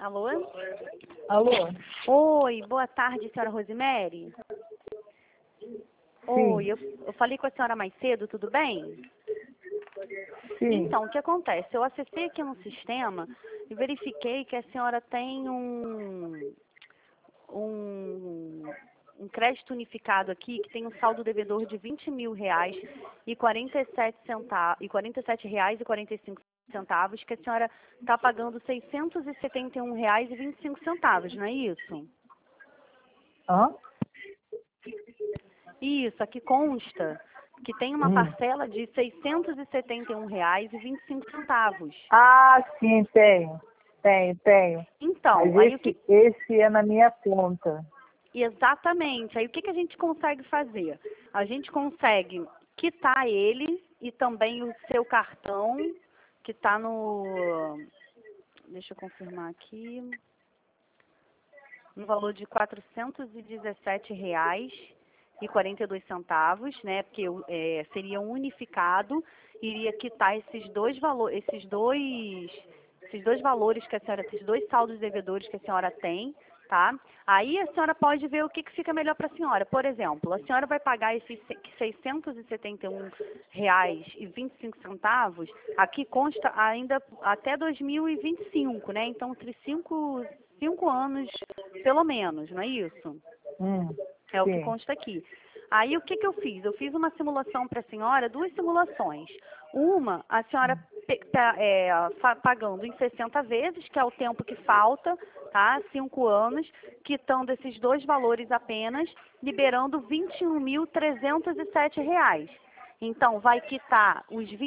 Alô? Alô? Oi, boa tarde, senhora Rosemary. Oi, eu falei com a senhora mais cedo, tudo bem? Sim. Então, o que acontece? Eu acessei aqui no sistema e verifiquei que a senhora tem um crédito unificado aqui que tem um saldo devedor de R$ 20.000 e 47 centavos, e R$ 47,45, que a senhora está pagando R$ 671,25, não é isso? Hã? Isso, aqui consta que tem uma parcela de R$ 671,25. Ah, sim, tenho. Tenho. Então, Mas aí esse é na minha conta. exatamente. Aí o que a gente consegue fazer? A gente consegue quitar ele e também o seu cartão, que está no... Deixa eu confirmar aqui. No valor de R$ 417,42, né? Porque seria um unificado, iria quitar esses dois valores, esses dois valores que a senhora, esses dois saldos devedores que a senhora tem, tá? Aí a senhora pode ver o que fica melhor para a senhora. Por exemplo, a senhora vai pagar esses R$ 671,25, aqui consta ainda até 2025, né? Então, entre 5 anos, pelo menos, não é isso? É o que Sim. consta aqui. Aí, o que eu fiz? Eu fiz uma simulação para a senhora, duas simulações. Uma, a senhora pagando em 60 vezes, que é o tempo que falta, tá? 5 anos, quitando esses dois valores apenas, liberando R$ 21.307. Então, vai quitar os R$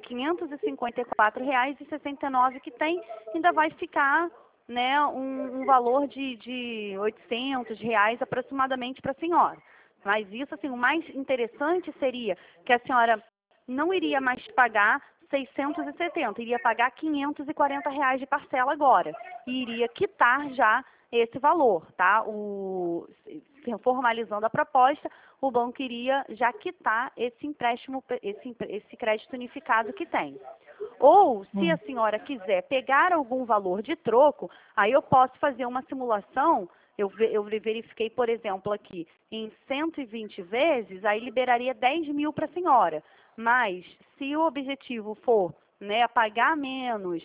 20.554,69 que tem, ainda vai ficar, né, um valor de R$ 800 aproximadamente para a senhora. Mas isso, assim, o mais interessante seria que a senhora não iria mais pagar 670, iria pagar R$ 540 de parcela agora. E iria quitar já esse valor, tá? Formalizando a proposta, o banco iria já quitar esse empréstimo, esse crédito unificado que tem. Ou, se a senhora quiser pegar algum valor de troco, aí eu posso fazer uma simulação. Eu verifiquei, por exemplo, aqui, em 120 vezes, aí liberaria 10 mil para a senhora. Mas, se o objetivo for, né, pagar menos,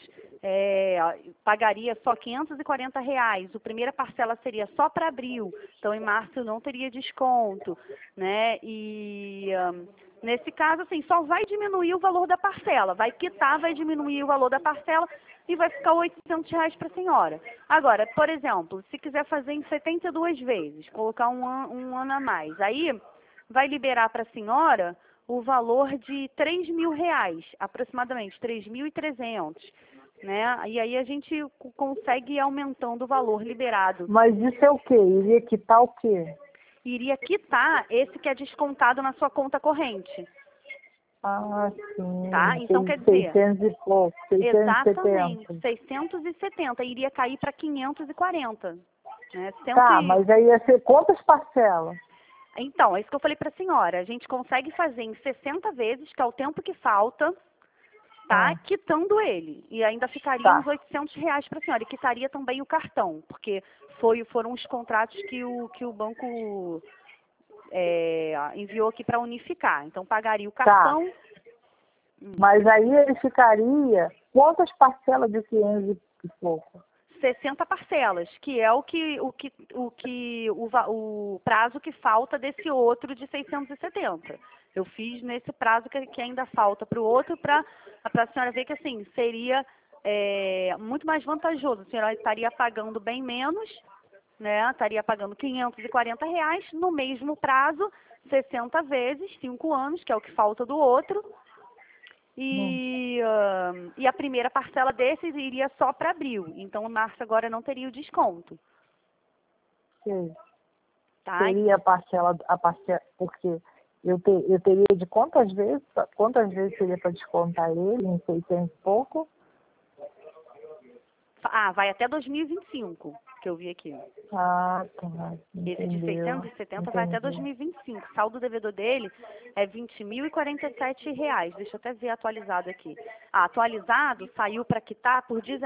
pagaria só R$ 540, a primeira parcela seria só para abril, então em março não teria desconto, né, nesse caso, assim, só vai diminuir o valor da parcela, vai quitar, vai diminuir o valor da parcela e vai ficar R$ 800 para a senhora. Agora, por exemplo, se quiser fazer em 72 vezes, colocar um ano a mais, aí vai liberar para a senhora o valor de R$ 3.000, aproximadamente, 3.300, né? E aí a gente consegue ir aumentando o valor liberado. Mas isso é o quê? Iria quitar o quê? Iria quitar esse que é descontado na sua conta corrente. Ah, sim. Tá? Então, Tem quer dizer... 600 e pouco, 670. Exatamente, 670, iria cair para 540. Né? Tá, mas aí ia ser quantas parcelas? Então, é isso que eu falei para a senhora. A gente consegue fazer em 60 vezes, que é o tempo que falta, tá? Quitando ele. E ainda ficaria uns R$ 800 para a senhora. E quitaria também o cartão, porque foram os contratos que o banco enviou aqui para unificar. Então, pagaria o cartão. Mas aí ele ficaria quantas parcelas de 500 e pouco? 60 parcelas, que é o prazo que falta desse outro de 670. Eu fiz nesse prazo que ainda falta para o outro, para a senhora ver que, assim, seria muito mais vantajoso. A senhora estaria pagando bem menos, né? Estaria pagando R$ 540 no mesmo prazo, 60 vezes, 5 anos, que é o que falta do outro. E a primeira parcela desses iria só para abril. Então, em março agora não teria o desconto. Sim. Tá? Seria a parcela, porque eu teria de quantas vezes seria para descontar ele, em 600 e pouco? vai até 2025, que eu vi aqui. Ah, tá. Esse de Entendeu. 670 vai até 2025. Saldo devedor dele é R$ 20.047. Deixa eu até ver atualizado aqui. Atualizado saiu para quitar por R$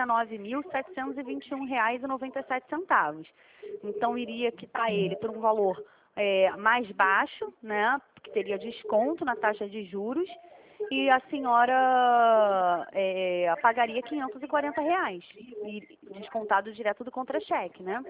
19.721,97. Então iria quitar ele por um valor mais baixo, né? Que teria desconto na taxa de juros. E a senhora pagaria R$ 540, e descontado direto do contra-cheque, né?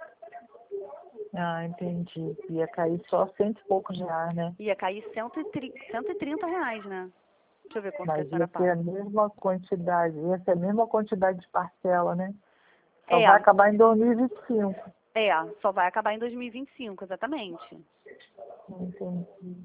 Ah, entendi. Ia cair só cento e poucos reais, né? Ia cair R$ 130, né? Deixa eu ver quanto que a Mas senhora ia ser paga. a mesma quantidade, ia ser a mesma quantidade de parcela, né? Só É, vai acabar em 2025. só vai acabar em 2025, exatamente. Entendi.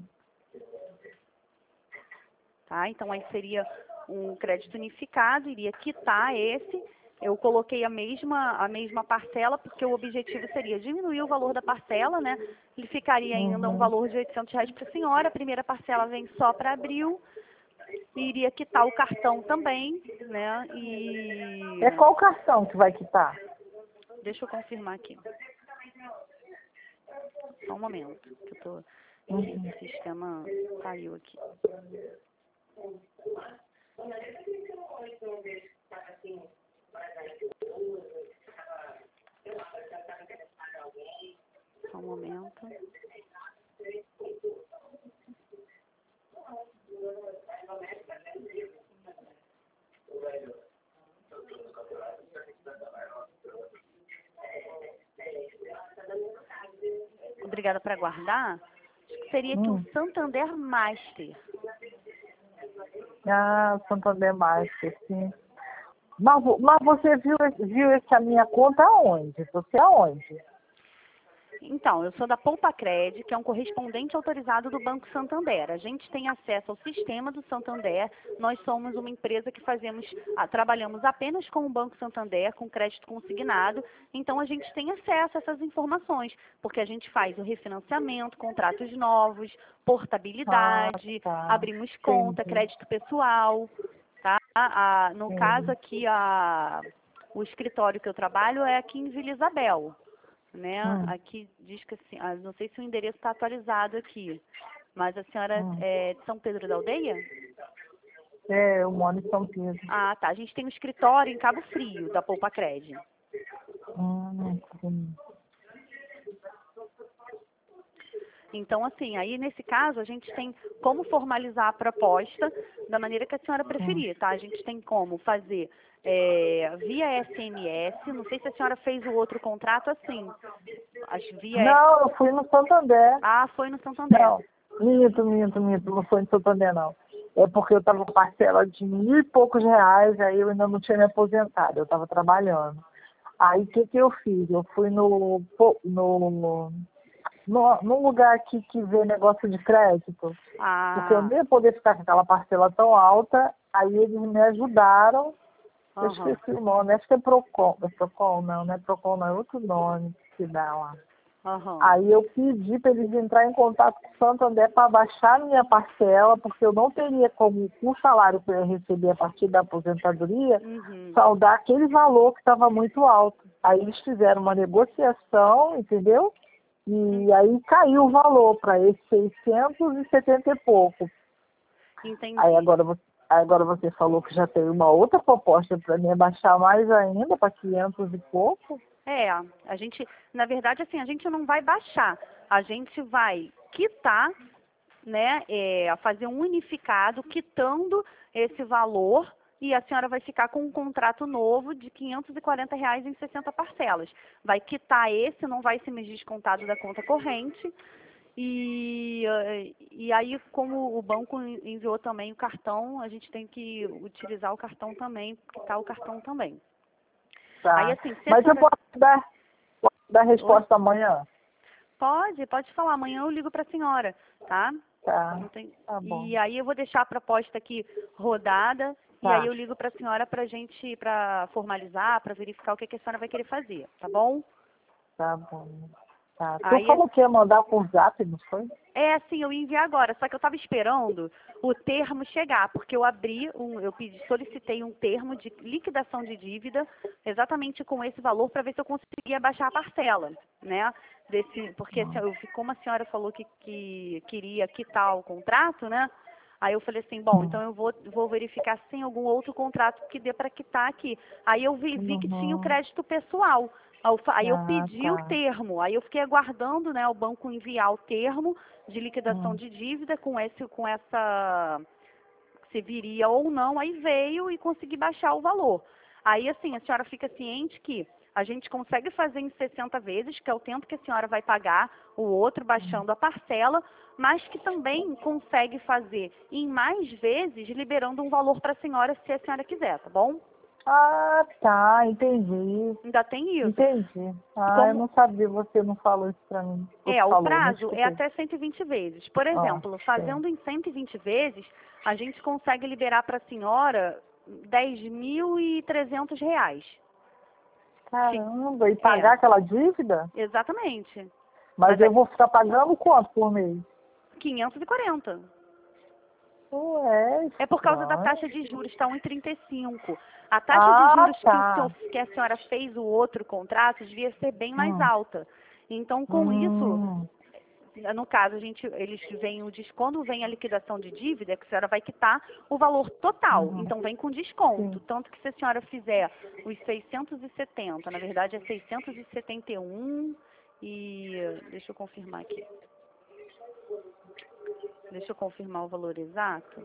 Tá? Então aí seria um crédito unificado, iria quitar esse. Eu coloquei a mesma parcela, porque o objetivo seria diminuir o valor da parcela, né? Ele ficaria ainda um valor de R$ 800 para a senhora. A primeira parcela vem só para abril. E iria quitar o cartão também, né? E É qual cartão que vai quitar? deixa eu confirmar aqui. Só um momento, que eu tô. O sistema caiu aqui. Só um momento. Obrigada por aguardar. Seria que o Santander Master. Ah, Santander Master, sim. Mas você viu essa minha conta aonde? Você aonde? Então, eu sou da Poupacred, que é um correspondente autorizado do Banco Santander. A gente tem acesso ao sistema do Santander. Nós somos uma empresa que trabalhamos apenas com o Banco Santander, com crédito consignado. Então, a gente tem acesso a essas informações, porque a gente faz o refinanciamento, contratos novos, portabilidade, Tá. abrimos conta, Entendi. crédito pessoal. Tá? No caso aqui, o escritório que eu trabalho é aqui em Vila Isabel. Né? Aqui diz que assim, não sei se o endereço está atualizado aqui, mas a senhora é de São Pedro da Aldeia? É, eu moro em São Pedro. Ah, tá. A gente tem um escritório em Cabo Frio, da Poupacred. Sim. Então, assim, aí nesse caso a gente tem como formalizar a proposta da maneira que a senhora preferir, tá? A gente tem como fazer via SMS, não sei se a senhora fez o outro contrato assim. Não, eu fui no Santander. Ah, foi no Santander. Não, minto, não foi no Santander, não. É porque eu estava com parcela de R$ 1.000 e poucos reais, aí eu ainda não tinha me aposentado, eu estava trabalhando. Aí o que eu fiz? Eu fui num lugar aqui que vê negócio de crédito, porque eu nem ia poder ficar com aquela parcela tão alta, aí eles me ajudaram. Eu esqueci o nome, acho que é Procon. É Procon, não é Procon, não, é outro nome que dá lá. Aí eu pedi para eles entrarem em contato com o Santander para baixar minha parcela, porque eu não teria como, com o salário que eu ia receber a partir da aposentadoria, saldar aquele valor que estava muito alto. Aí eles fizeram uma negociação, entendeu? E aí caiu o valor para esses 670 e pouco. Entendi. Aí agora você falou que já tem uma outra proposta para me abaixar mais ainda, para 500 e pouco. A gente, na verdade, assim, a gente não vai baixar, a gente vai quitar, né, fazer um unificado, quitando esse valor, e a senhora vai ficar com um contrato novo de R$ 540 em 60 parcelas. Vai quitar esse, não vai ser mais descontado da conta corrente, e aí, como o banco enviou também o cartão, a gente tem que utilizar o cartão também, quitar o cartão também. Tá. Aí, assim, mas eu posso dar resposta amanhã? Pode falar. Amanhã eu ligo para a senhora, tá? Tá bom. E aí eu vou deixar a proposta aqui rodada, e aí eu ligo para a senhora para formalizar, para verificar o que a senhora vai querer fazer, tá bom? Tá bom. Tá. Tu Aí, falou que ia mandar por zap, não foi? sim, eu ia enviar agora, só que eu estava esperando o termo chegar, porque eu solicitei um termo de liquidação de dívida exatamente com esse valor para ver se eu conseguia baixar a parcela, né? Porque como a senhora falou que queria quitar o contrato, né? Aí eu falei assim, bom, então eu vou verificar se tem algum outro contrato que dê para quitar aqui. Aí eu vi que tinha o crédito pessoal. Aí eu pedi o termo, aí eu fiquei aguardando, né, o banco enviar o termo de liquidação de dívida com essa, se viria ou não, aí veio e consegui baixar o valor. Aí, assim, a senhora fica ciente que a gente consegue fazer em 60 vezes, que é o tempo que a senhora vai pagar o outro baixando a parcela, mas que também consegue fazer em mais vezes, liberando um valor para a senhora, se a senhora quiser, tá bom? Ah, tá, entendi. Ainda tem isso. Entendi. Eu não sabia, você não falou isso pra mim. O prazo é até 120 vezes. Por exemplo, fazendo em 120 vezes, a gente consegue liberar para a senhora R$ 10.300. Caramba, e pagar aquela dívida? Exatamente. Mas eu vou ficar pagando quanto por mês? 540. Ué, é por causa da taxa de juros, está 1,35. A taxa de juros que a senhora fez o outro contrato devia ser bem mais alta. Então, com isso, no caso, eles veem quando vem a liquidação de dívida, que a senhora vai quitar o valor total. Então, vem com desconto. Tanto que se a senhora fizer os 670, na verdade é 671 e... Deixa eu confirmar aqui. Deixa eu confirmar o valor exato.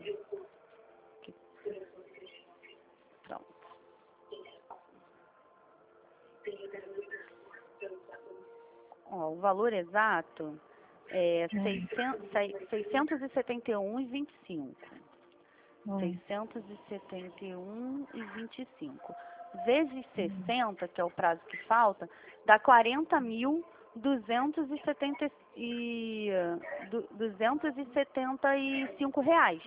Pronto. O valor exato é 671,25. 671,25. Vezes 60, que é o prazo que falta, dá 40.275 reais.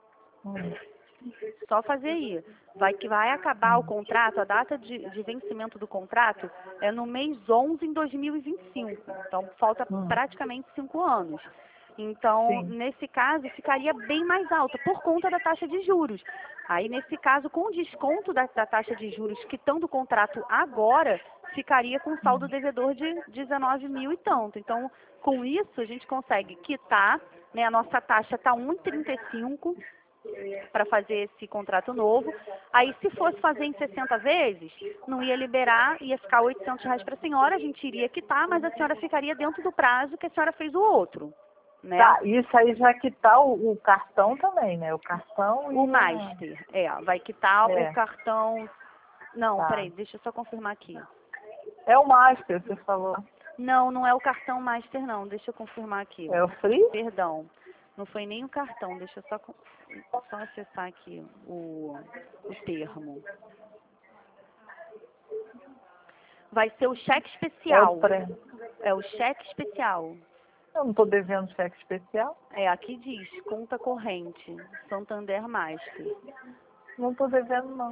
Só fazer aí. Vai acabar o contrato, a data de vencimento do contrato é no mês 11 em 2025. Então, falta praticamente 5 anos. Então, nesse caso, ficaria bem mais alta por conta da taxa de juros. Aí, nesse caso, com o desconto da taxa de juros, quitando o contrato agora, ficaria com saldo devedor de 19 mil e tanto. Então, com isso, a gente consegue quitar, né? A nossa taxa está 1,35 para fazer esse contrato novo. Aí, se fosse fazer em 60 vezes, não ia liberar, ia ficar R$ 800 para a senhora, a gente iria quitar, mas a senhora ficaria dentro do prazo que a senhora fez o outro. Né? Tá, isso aí já quitar o cartão também, né? O cartão e o Master, vai quitar o cartão... Não, peraí, deixa eu só confirmar aqui. É o Master, você falou. Não, não é o cartão Master, não. Deixa eu confirmar aqui. É o Free? Perdão. Não foi nem o cartão. Deixa eu só acessar aqui o termo. Vai ser o cheque especial. É o cheque especial. Eu não estou devendo cheque especial? Aqui diz, conta corrente, Santander Master. Não estou devendo, não.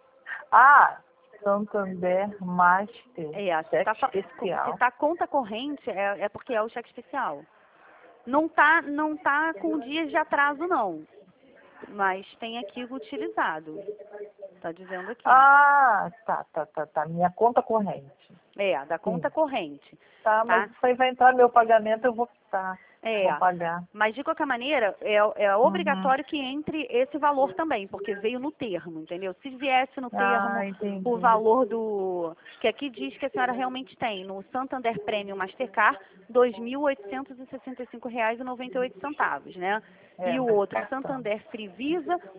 Santander Master, cheque especial. Se está conta corrente, é porque é o cheque especial. Não tá com dias de atraso, não. Mas tem aqui o utilizado. Tá dizendo aqui. Tá. Minha conta corrente. Da conta corrente. Mas isso aí vai entrar meu pagamento, eu vou quitar. Vou pagar. Mas de qualquer maneira, é obrigatório que entre esse valor também, porque veio no termo, entendeu? Se viesse no termo o valor que aqui diz que a senhora realmente tem, no Santander Premium Mastercard, R$ 2.865,98, né? E o outro, Santander Free Visa, R$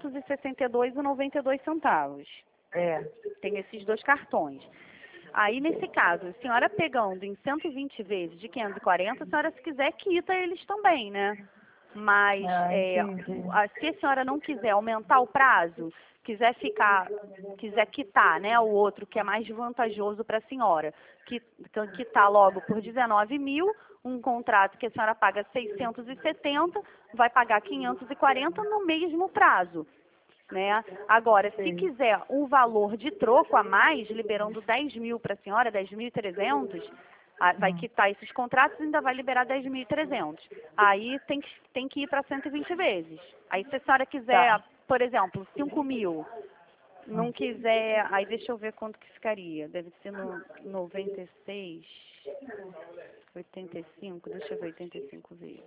862,92. Tem esses dois cartões. Aí, nesse caso, a senhora pegando em 120 vezes de 540, a senhora, se quiser, quita eles também, né? Mas, se a senhora não quiser aumentar o prazo, quiser quitar, né, o outro que é mais vantajoso para a senhora, quitar logo por 19 mil, um contrato que a senhora paga 670, vai pagar 540 no mesmo prazo. Né? Agora, se quiser um valor de troco a mais, liberando 10 mil para a senhora, 10.300, Vai quitar esses contratos e ainda vai liberar 10.300. Aí tem que ir para 120 vezes. Aí se a senhora quiser, por exemplo, 5.000, não quiser, aí deixa eu ver quanto que ficaria. Deve ser no 96, 85, deixa eu ver 85 vezes.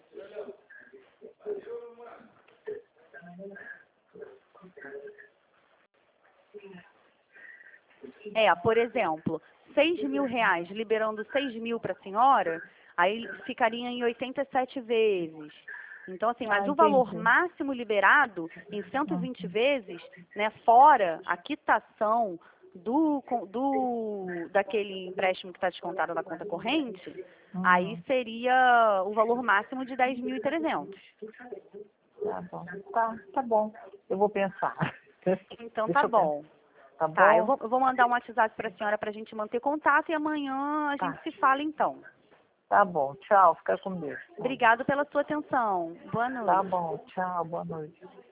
Por exemplo, 6.000 reais, liberando 6.000 para a senhora, aí ficaria em 87 vezes. Então, assim, mas o valor máximo liberado em 120 vezes, né, fora a quitação daquele empréstimo que está descontado na conta corrente, aí seria o valor máximo de 10.300. Tá bom. Tá bom. Eu vou pensar. Então tá bom. Tá bom? Eu vou mandar um WhatsApp para a senhora para a gente manter contato e amanhã a gente se fala então. Tá bom. Tchau. Fica com Deus. Obrigado pela sua atenção. Boa noite. Tá bom. Tchau. Boa noite.